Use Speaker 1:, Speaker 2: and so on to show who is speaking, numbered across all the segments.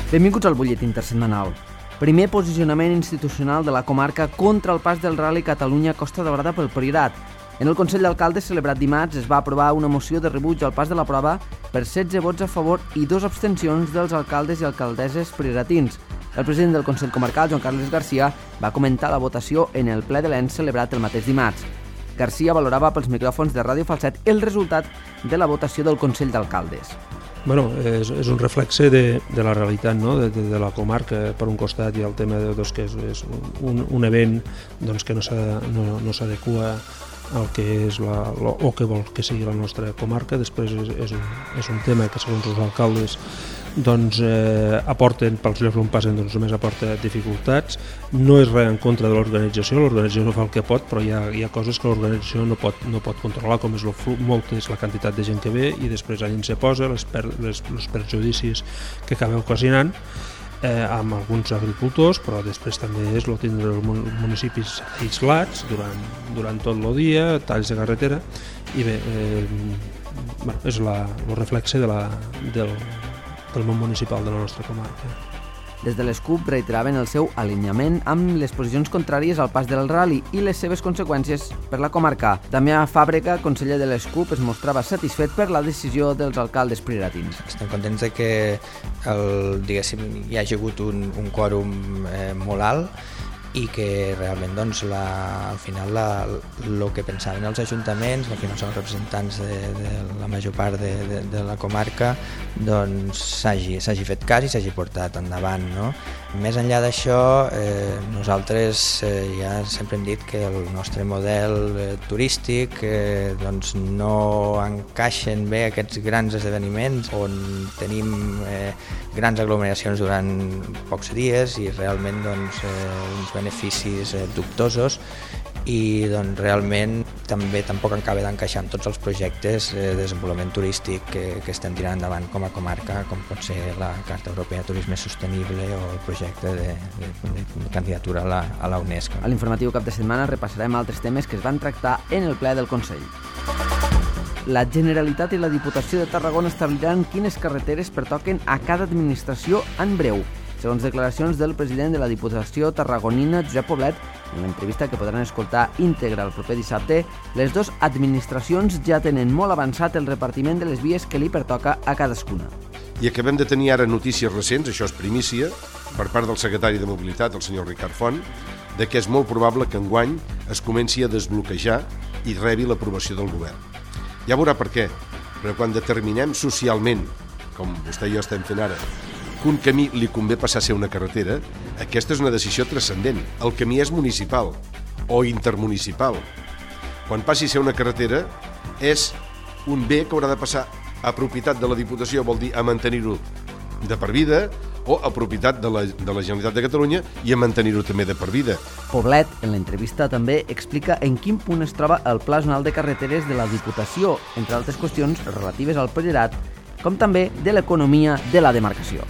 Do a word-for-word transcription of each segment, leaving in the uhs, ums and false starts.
Speaker 1: Benvinguts al butlletí intersetmanal. Primer posicionament institucional de la comarca contra el pas del Rally Catalunya-Costa Daurada pel Priorat. En el Consell d'Alcaldes celebrat dimarts es va aprovar una moció de rebuig al pas de la prova per setze vots a favor i dos abstencions dels alcaldes i alcaldesses prioratins. El president del Consell Comarcal, Joan Carles Garcia, va comentar la votació en el ple de l'E N S celebrat el mateix dimarts. Garcia valorava pels micròfons de Ràdio Falset el resultat de la votació del Consell d'Alcaldes.
Speaker 2: Bueno, és, és un reflexe de, de la realitat, no? de, de, de la comarca. Per un costat hi ha el tema de, doncs, que és, és un, un event doncs, que no s'adequa no, no al que és la, lo, o que vol que sigui la nostra comarca. Després és, és, un, és un tema que segons els alcaldes doncs, eh, aporten, pels llocs on passen doncs, només aporta dificultats. No és res en contra de l'organització, l'organització fa el que pot, però hi ha, hi ha coses que l'organització no pot, no pot controlar, com és, lo, molt, és la quantitat de gent que ve i després allà se posa, les, per, les, els perjudicis que acaba ocasionant eh, amb alguns agricultors, però després també és el tindre els municipis aislats durant, durant tot el dia, talls de carretera, i bé, eh, bueno, és la, el reflexe de la, del, del món municipal de la nostra comarca.
Speaker 1: Des de l'S C U P reiteraven el seu alineament amb les posicions contràries al pas del Rally i les seves conseqüències per la comarca. Damià Fàbrega, conseller de l'S C U P, es mostrava satisfet per la decisió dels alcaldes prioratins.
Speaker 3: Estem contents de que el, diguéssim, hi hagi hagut un, un quòrum eh, molt alt i que realment doncs, la, al final el que pensaven els ajuntaments, que al final són representants de, de la major part de, de, de la comarca, doncs s'hagi fet cas i s'hagi portat endavant. No? Més enllà d'això, eh, nosaltres eh, ja sempre hem dit que el nostre model eh, turístic eh, doncs no encaixen bé aquests grans esdeveniments on tenim eh, grans aglomeracions durant pocs dies i realment doncs, eh, uns beneficis eh, dubtosos i doncs, realment també tampoc acaba d'encaixar en tots els projectes de desenvolupament turístic que, que estem tirant endavant com a comarca, com pot ser la Carta Europea de Turisme Sostenible o el projecte de, de, de candidatura a la, a la UNESCO.
Speaker 1: A l'informatiu cap de setmana repassarem altres temes que es van tractar en el ple del Consell. La Generalitat i la Diputació de Tarragona establiran quines carreteres pertoquen a cada administració en breu. Segons declaracions del president de la Diputació tarragonina, Josep Poblet, en l'entrevista que podran escoltar íntegra el proper dissabte, les dues administracions ja tenen molt avançat el repartiment de les vies que li pertoca a cadascuna.
Speaker 4: I acabem de tenir ara notícies recents, això és primícia, per part del secretari de Mobilitat, el senyor Ricard Font, de que és molt probable que enguany es comenci a desbloquejar i rebi l'aprovació del govern. Ja veurà per què, però quan determinem socialment, com vostè i jo estem fent ara, que un camí li convé passar a ser una carretera, aquesta és una decisió transcendent. El camí és municipal o intermunicipal. Quan passi a ser una carretera, és un bé que haurà de passar a propietat de la Diputació, vol dir a mantenir-ho de per vida, o a propietat de la, de la Generalitat de Catalunya i a mantenir-ho també de per vida.
Speaker 1: Poblet, en l'entrevista, també explica en quin punt es troba el Pla Zonal de Carreteres de la Diputació, entre altres qüestions relatives al Priorat, com també de l'economia de la demarcació.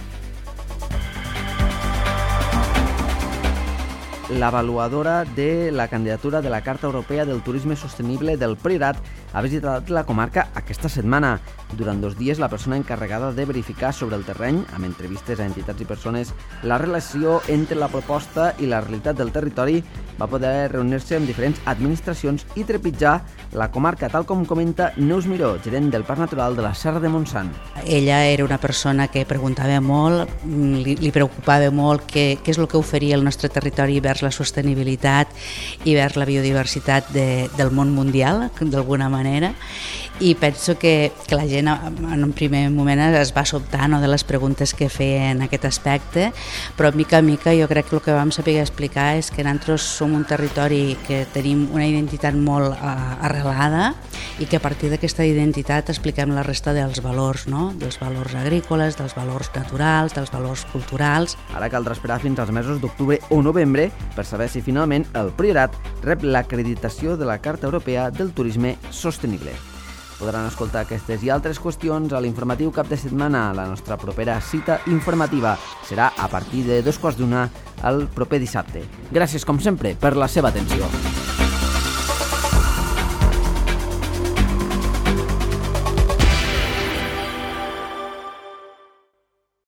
Speaker 1: L'avaluadora de la candidatura de la Carta Europea del Turisme Sostenible del Priorat ha visitat la comarca aquesta setmana. Durant dos dies, la persona encarregada de verificar sobre el terreny, amb entrevistes a entitats i persones, la relació entre la proposta i la realitat del territori, va poder reunir-se amb diferents administracions i trepitjar la comarca, tal com comenta Neus Miró, gerent del Parc Natural de la Serra de Montsant.
Speaker 5: Ella era una persona que preguntava molt, li, li preocupava molt què, què és el que oferia el nostre territori vers la sostenibilitat i vers la biodiversitat de, del món mundial, d'alguna manera, i penso que, que la gent en un primer moment es va sobtar, no, de les preguntes que feia en aquest aspecte, però mica a mica jo crec que el que vam saber explicar és que nosaltres som un territori que tenim una identitat molt uh, arrelada i que a partir d'aquesta identitat expliquem la resta dels valors, no? Dels valors agrícoles, dels valors naturals, dels valors culturals.
Speaker 1: Ara caldrà esperar fins als mesos d'octubre o novembre per saber si finalment el Priorat rep l'acreditació de la Carta Europea del Turisme Sostenible. Podran escoltar aquestes i altres qüestions a l'informatiu cap de setmana. La nostra propera cita informativa serà a partir de dos quarts d'una el proper dissabte. Gràcies, com sempre, per la seva atenció.